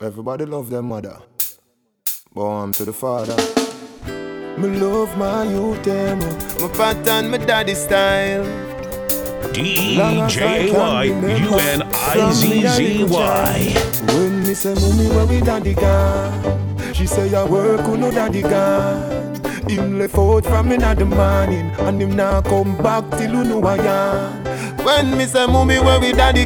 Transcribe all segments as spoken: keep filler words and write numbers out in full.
Everybody love their mother. Born to the father. Me love my youth, them. My pattern, my daddy style. D J Y U N I Z Z Y. When me say, mommy, where we daddy gone? She say, I work, who no daddy gone? Him left out from me in the morning, and him now come back till you know I am. When me say, mommy, where we daddy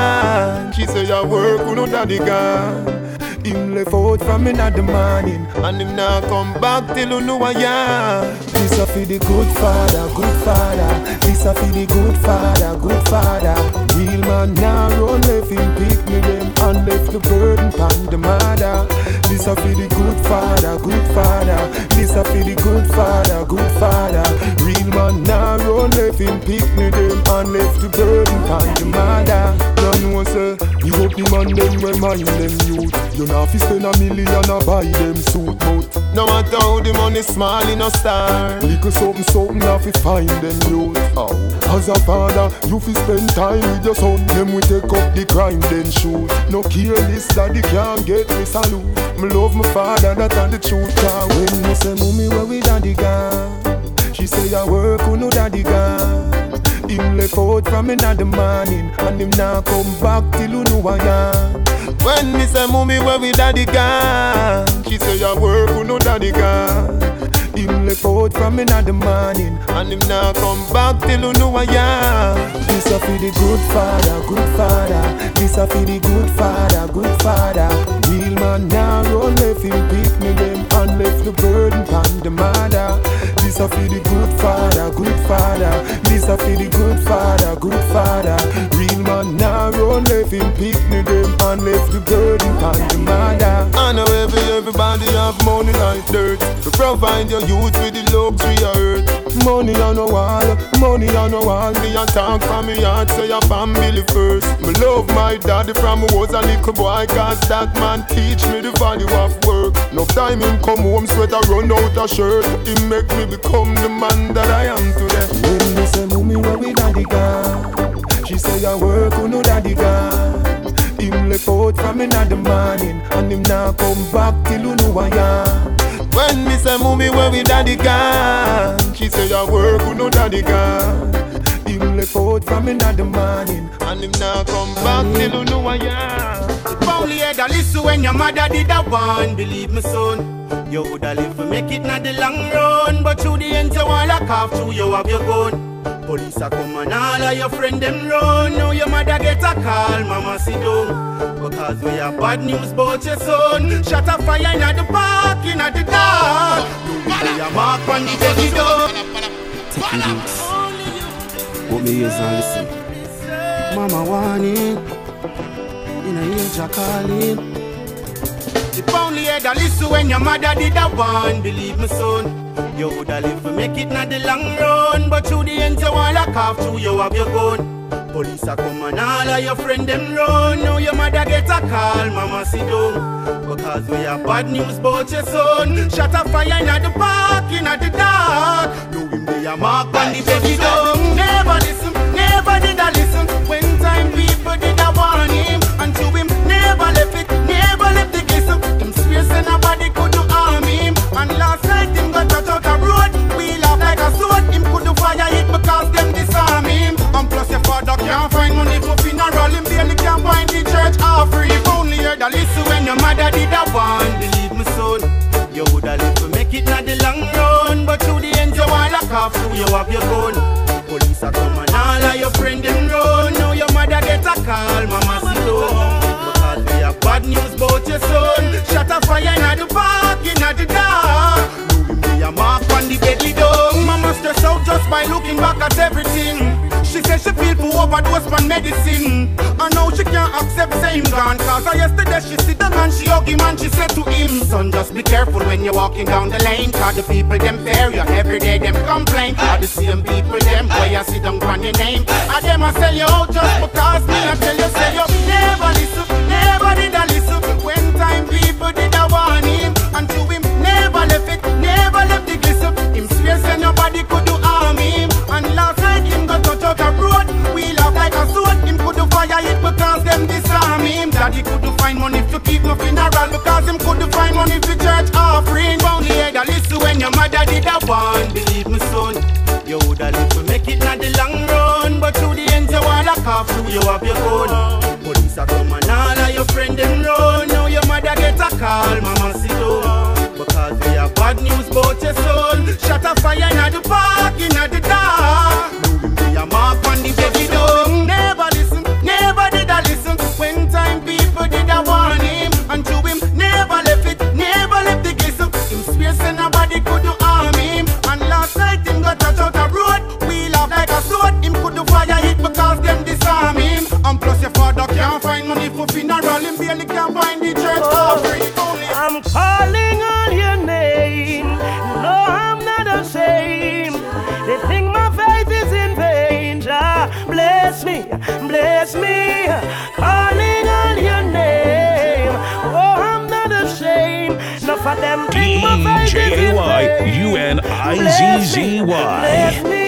gone? She say, I work, who no daddy gone? Him left out from me in the morning, and him now come back till you know I am. This a for the good father, good father. This a for the good father, good father. Real man now run left him pick me them and left the burden pon the mother. This a for the good father, good father. This a for the good father, good father. Real man now run left him pick me them and left the burden pon the mother. Don't know say you hope the man them remind them youth. You know if you spend a million and buy them suit mouth. No matter how the money small in a star. Little something something have to find them youth. Oh. As a father, you fi spend time with your son. Them we take up the crime then shoot. No careless daddy can't get me salute. Me love my father, that and the truth. Cause when me say mommy where we daddy gone? She say I work who no daddy gone. Him left out from me in the morning, and him now come back till you know I am. When me say mommy where we daddy gone? She say I work who no daddy gone. Him left out from me in the morning, and him now come back till you know I am. This a for the good father, good father. This a for the good father, good father. Real man now run left him pick me them and left the burden pon the mother. This a for the good father, good father. This a for the good father, good father. Real man now run left him pick me them and left the burden pon the mother. I know every everybody have money like dirt to provide your youth with the luxury of earth. Money on the wall, money on the wall. Me a talk from me heart, say your family first. Me love my daddy from me was a little boy, cause that man teach me the value of work. No time him come home, sweater run out a shirt. He make me become the man that I am today. When me say mommy where we daddy gone? She say I work who no daddy gone. Him left out from me in the morning, and him now come back till you know I am. When me say mommy where we daddy gone? She say I work who no daddy gone. Him left out from me in the morning, and him now come back till you know I am. If only had a listen when your mother did a one, believe me son. You woulda live to make it not the long run, but through the end you wanna cough through you have your gun. Police a come and all of your friend them run. Now your mother get a call, mama sit down. Because we have bad news about your son. Shut a fire in the park, in the dark. You will a mark on the baby door. Take it out. Put me ears and listen. Mama warning. In a age of calling. If only had a listen when your mother did a one, believe me son. You woulda live to make it not the long run, but through the end you wanna cough through you have your gun. Police a come and all of your friend them run. Now your mother get a call, mama sit down. Because we have bad news about your son. Shut a fire in the park, in the dark. Do him be a mark on the baby down. Never listen, never did I listen. When time people did I warn him, and to him never left it, never left the glisten. Him swear say nobody could do harm him. And last night him got touch out a road. We laugh like a sword. Him could do fire hit because them disarm him. And plus your father can't find money for funeral. Him barely can find the church offering. If only heard a listen when your mother did a one, believe me son. You woulda live to make it not the long run, but through the end you wanna cough through you have your gun. Police a come and all of your friend them run. Now your mother get a call, mama sit down. Because we have bad news about your son. Shut a fire in the park, in the dark. Know him be a mark on the deadly dog. Mama stress out just by looking back at everything. She said she feel for overdose on medicine. And now she can't accept saying gone. Cause yesterday she sit down and she hug him and she said to him, son, just be careful when you're walking down the lane. Cause the people them fear you, every day them complain. Are the same people them, boy you sit down on your name. And them a sell you out just because me I tell you say you never listen, never did I listen. When time people did I warn him, and to him never left it, never left the glisten. Him swear say nobody could do harm him. And last night him got touch out a road. We laugh like a sword. Him could do fire hit because them disarm him. Daddy could do find money to keep no funeral because him couldn't find money for church offering. Only had a listen when your mother did a one. Believe me, son, you woulda live to make it not the long run. But through the end you wanna cough through you have your gun. Police a come and all of your friend them run. Now your mother get a call, mama sit down. Because we have bad news about your son. Shut a fire in the park, in the dark. Moving be a mark on the baby door. Never listen, never did I listen. When time people did I warn him. And to him, never left it, never left the glisten. Him swear say nobody could do harm him. And last night him got touch out a road. We laugh like a sword. Him could do fire hit because them disarm him. And plus your father can't find money for funeral. Him barely can find the church offering. I'm calling on your name. No, I'm not ashamed. They think my faith is in vain. Jah, bless me, bless me. Calling on your name. Oh, I'm not ashamed. Enough of them think my faith is in vain. U N I Z Z Y. Bless me.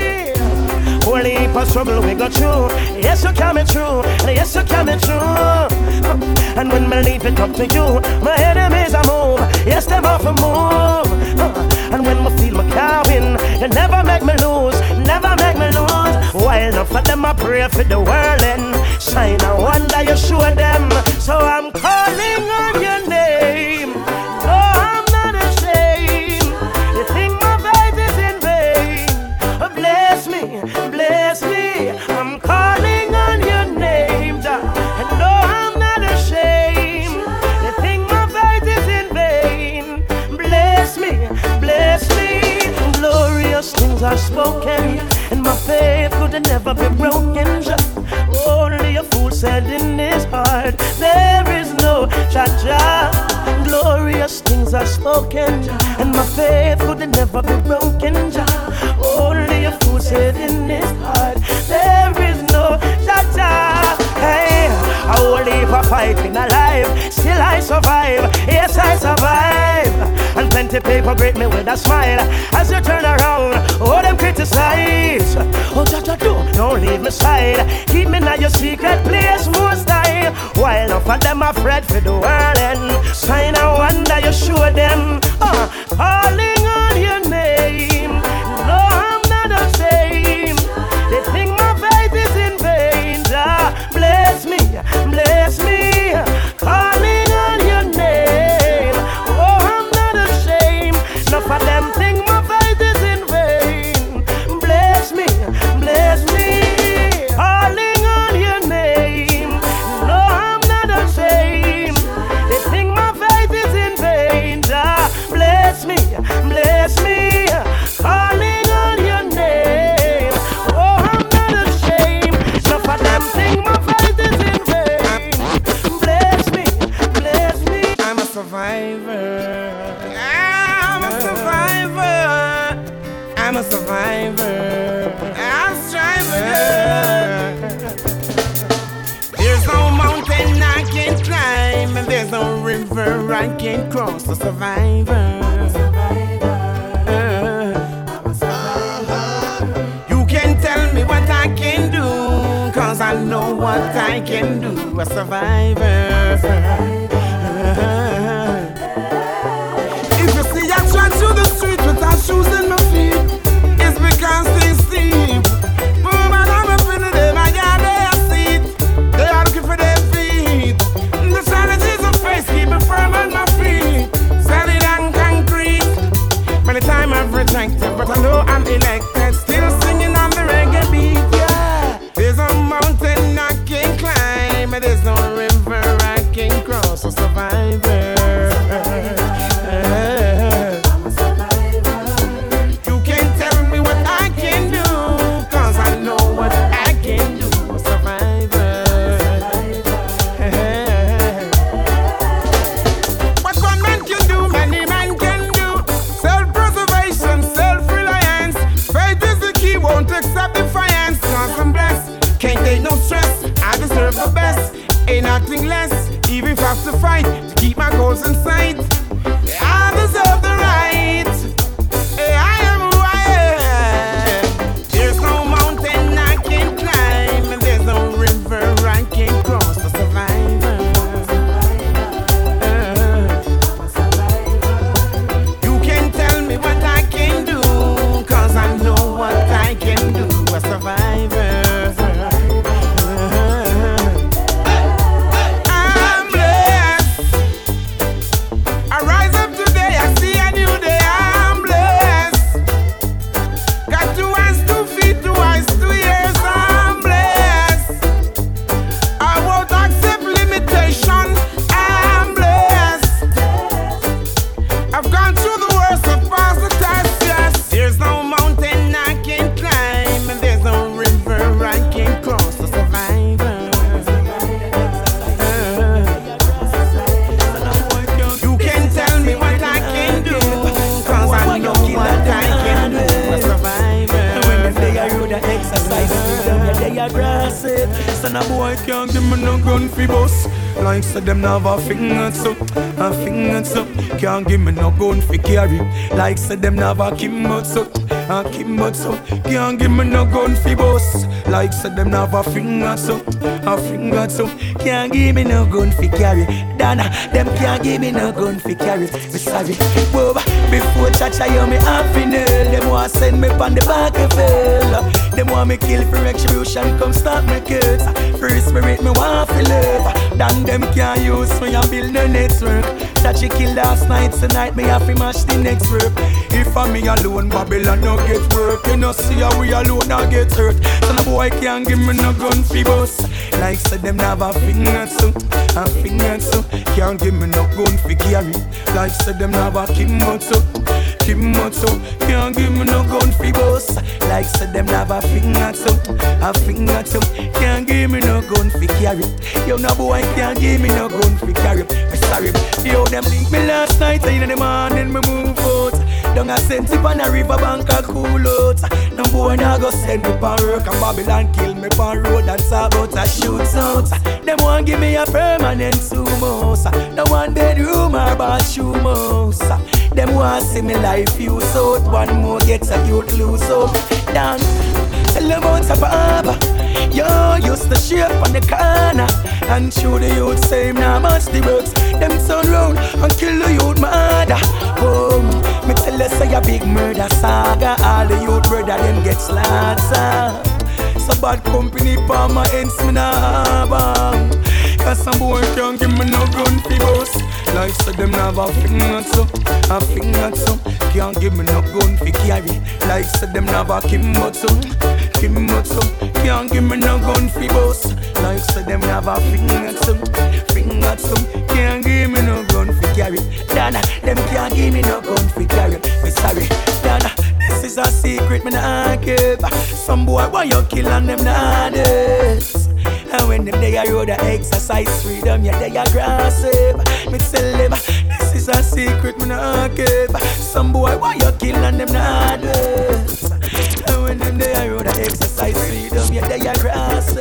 Only heap of struggle we go through. Yes, you're coming true. Yes, you're coming true. And when me leave it up to you, my enemies I move. Yes, them off a move. And when me feel my car win, you never make me lose. Never make me lose. While enough of them I pray for the world and sign a wonder you show them. So I'm calling on your name. No, I'm not ashamed. You think my faith is in vain. Bless me, bless me. I'm calling on your name, Jah. And no, I'm not ashamed. You think my faith is in vain. Bless me, bless me. Glorious things are spoken, and my faith could never be broken, Jah. Only a fool said in his heart, there is no Jah. Glorious things are spoken, and my faith could never be broken, Jah. Only a fool said in his heart, there is no Jah. Hey, I will live a fighting alive, still I survive, yes I survive. And plenty people greet me with a smile as you turn around, oh them criticize. Oh Jah Jah do, don't leave me side, keep me now your secret place most time. While enough of them afraid for the world and sign a wonder you show them. uh, Calling on your name. No, I'm not ashamed. They think my faith is in vain. Jah, bless me, bless me. Calling on your name. Oh, I'm not ashamed. Enough of them think my faith is in vain. Bless me, bless me. Calling on your name. No, I'm not ashamed. They think my faith is in vain. Jah, bless me, bless me. Calling on your name. Oh, I'm not ashamed. Enough of them think my faith is in vain. Bless me, bless me. I'm a survivor. I'm a survivor. I'm a survivor. I'm striving. There's no mountain I can't climb, and there's no river I can't cross. A survivor. I'm a survivor. I'm a survivor. You can tell me what I can do, cause I know what I can do. A survivor. If you see I try to the street without shoes in my feet, it's because they steep. Boom, and I'm up in the day, my yard they are seat. They are looking for their feet. The challenges of face keep me firm on my feet. Solid and concrete. Many times I've rejected, but I know I'm elected. Still singing on the reggae beat, yeah. There's a mountain I can climb, and there's no river I can cross. A survivor. I'm a survivor. You can tell me what I can do, cause I know what I can do. A survivor. What one man can do, many men can do. Self-preservation, self-reliance. Faith is the key, won't accept defiance. Cause I'm blessed, can't take no stress. I deserve the best, ain't nothing less. Even if I have to fight to keep my goals in sight, I deserve the right. I am who I am. There's no mountain I can climb, and there's no river I can cross. A survivor. and a boy can't give me no gun fi bust. Like say them have a finger so, a finger so. Can't give me no gun fi carry. Like say them have a kimbo so, a kimbo so. Can't give me no gun fi bust. Like say them have a finger so, a finger so. Can't give me no gun fi carry. Dana, them can't give me no gun fi carry. Me sorry, Boba. Before Chacha you me happy nail. Them want send me pon the back of hell. Them want me kill for retribution. Come stop me kids. Free spirit me want fi live. Dan them can't use me and build the network. Chacha kill last night, tonight me have to mash the next work. If I'm me alone, Babylon no get work. You know see how we alone now get hurt. So no boy can't give me no gun fi bust. Like say them have a finger so, a finger so. Can't give me no gun fi carry. Like say them have a kimbo so, kimbo so. Can't give me no gun fi bust. Like say them have a finger so, a finger so. Can't give me no gun fi carry. Yo no boy can't give me no gun fi carry. Me sorry. Yo them link me last night in the morning me move out. Down a sent it on a river bank a cool out. No boy now go send me pan work and Babylon kill me pan road and talk about a shoots out. Them want give me a permanent sumo. No one bedroom or bathroom house. Them want see me life use out. One more gets a youth lose out. Down, tell them about a barber. Yo, used to shape on the corner and show the youth same now much the works. Them turn round and kill the youth murder. Oh, me tell you say a big murder saga. All the youth brother them get slaughtered. So bad company for my ends me nah bang. Cause some boy can't give me no gun fi bust. Like say them have a finger so, a finger so. Can't give me no gun fi carry. Like say them have a kimbo so, kimbo so. Can't give me no gun fi bust. Like say them have a finger so, finger so. Can't give me no gun fi carry. Dana, them can't give me no gun fi carry. Me sorry, Dana. This is a secret me nah keep. Some boy want you kill and them nah this. And when them they are road a exercise freedom, yeah they are grasp. Me tell them this is a secret me nah keep. Some boy want you kill and them nah this. And when them they are road a exercise freedom, yeah they are grasp.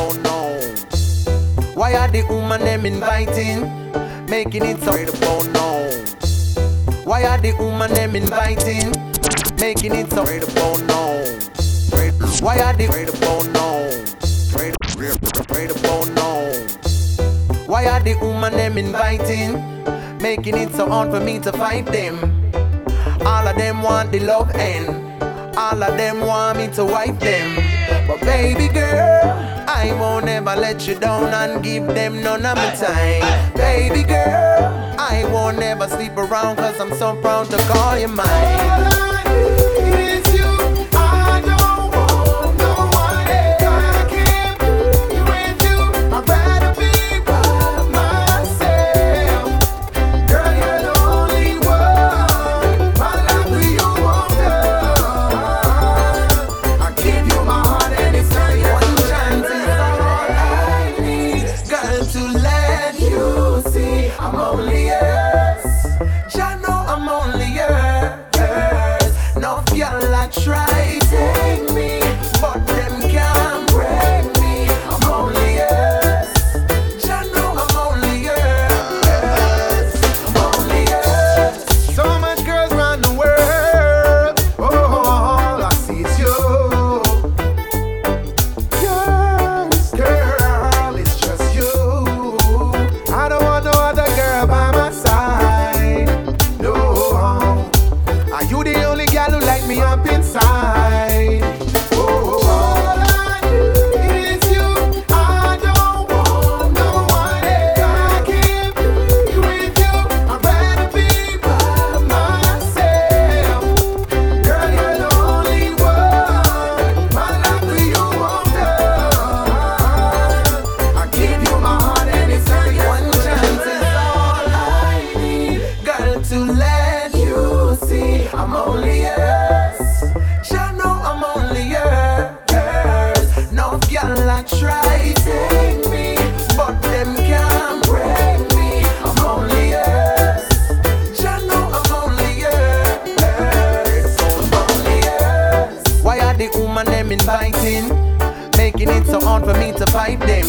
Why are the woman them inviting, making it so about known? Why are the woman them inviting, making it so about known? Why are the about known? About known? Why are the woman them inviting, making it so hard for me to fight them? All of them want the love end, all of them want me to wipe them. But baby girl, I won't ever let you down and give them none of my time. Baby girl, I won't ever sleep around cause I'm so proud to call you mine. All I need is you, I don't want no one else. I can't be with you, I'd rather be by myself. Girl, you're the only one, my life with you won't done. I give you my heart and it's not your one chance is all I need. Got to let you see I'm only yours. Ya know I'm only yours. No girl I try take me, but them can't break me. I'm only yours. Ya know I'm only yours. I'm only yours. So much girls around the world. Oh, all I see is you. Yes, girl, it's just you. I don't want no other girl by my side. No. Are you the only girl who like me up inside? Oh, all I need is you. I don't want no one else. I can't be with you. I'd rather be by myself. Girl, you're the only one. My life with you won't done. I give you my heart and it's not your One chance is all I need. Got to let you see I'm only yours. Ya know I'm only yours. No girl I try take me, but them can't break me. I'm only yours. Ya know I'm only yours. I'm only yours. Why are the woman them inviting, making it so hard for me to fight them?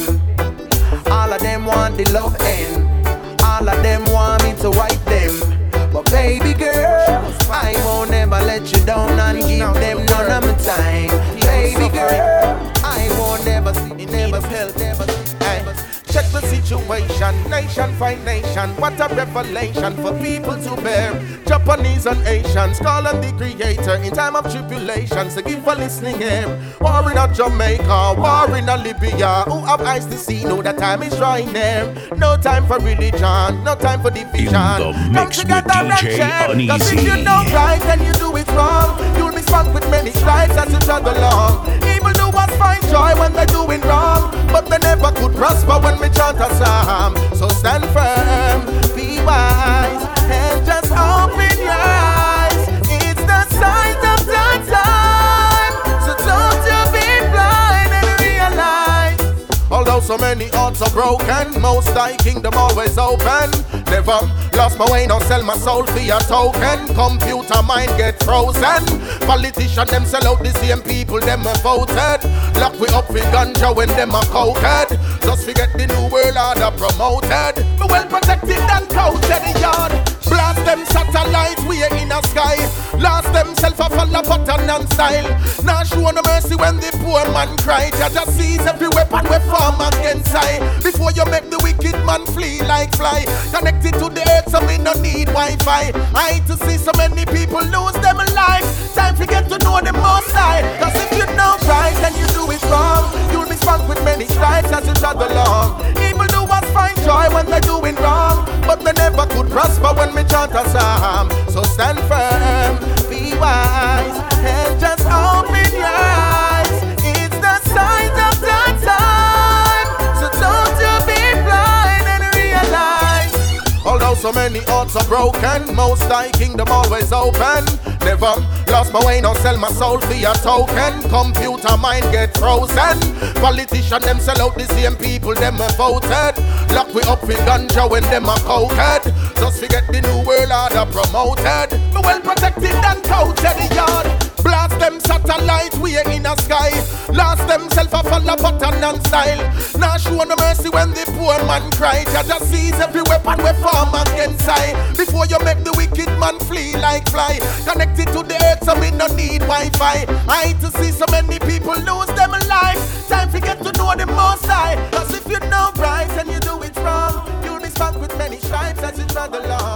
Baby girl, I won't ever let you down and give them none of my time. Baby girl, I won't never see, never help, never see. Check the situation, nation fight nation. What a revelation for people to bear. Japanese and Asians call on the creator in time of tribulations to give a listening ear. War in a Jamaica, war in a Libya. Who have eyes to see know that time is drawing near. No time for religion, no time for division. In the mix with D J Uneasy. Cause if you know right and you do it wrong, you'll be spanked with many stripes as you travel along. Evil doers find joy when they're doing wrong, but they never could prosper when we chant a psalm. So stand firm, be wise, and just open your eyes. It's the sign of the time, so don't you be blind and realize. Although so many hearts are broken, most thy kingdom always open. Never lost my way, now sell my soul for your token. Computer mind get frozen. Politician them sell out the same people them a voted. Lock we up with ganja when them a coated. Just forget the new world order promoted. Me well protected and coated the yard. Blast them satellites we in the sky. Lost themself a fall pattern and style. Now show no mercy when the poor man cry. Jah just sees every weapon we form against I. Before you make the wicked man flee like fly. Connected to the earth so we no need Wi-Fi. I hate to see so many people lose them life. Time to get to know them most high. Cause if you know right and you do it wrong, you'll be spanked with many stripes as you travel along. Evil doers find joy when they're doing wrong, but they never could prosper when we chant a psalm. So stand firm, be wise, and just open your eyes. It's the sign of the time, so don't you be blind and realize. Although so many hearts are broken, most thy kingdom always open. Never lost my way, now sell my soul for your token. Computer mind get frozen. Politician them sell out the same people them a voted. Lock we up with ganja when them a coated. Just forget the new world order promoted. Me well protected and coated the yard. Blast them satellites we in the sky. Lost themself a fall pattern and style. Now show no mercy when the poor man cry. Jah just sees every weapon we form against I. Before you make the wicked man flee like fly. Connected to the earth so we no need Wi-Fi. I hate to see so many people lose them life. Time to get to know them most high. Cause if you know right and you do it wrong, you'll be spanked with many stripes as you travel along.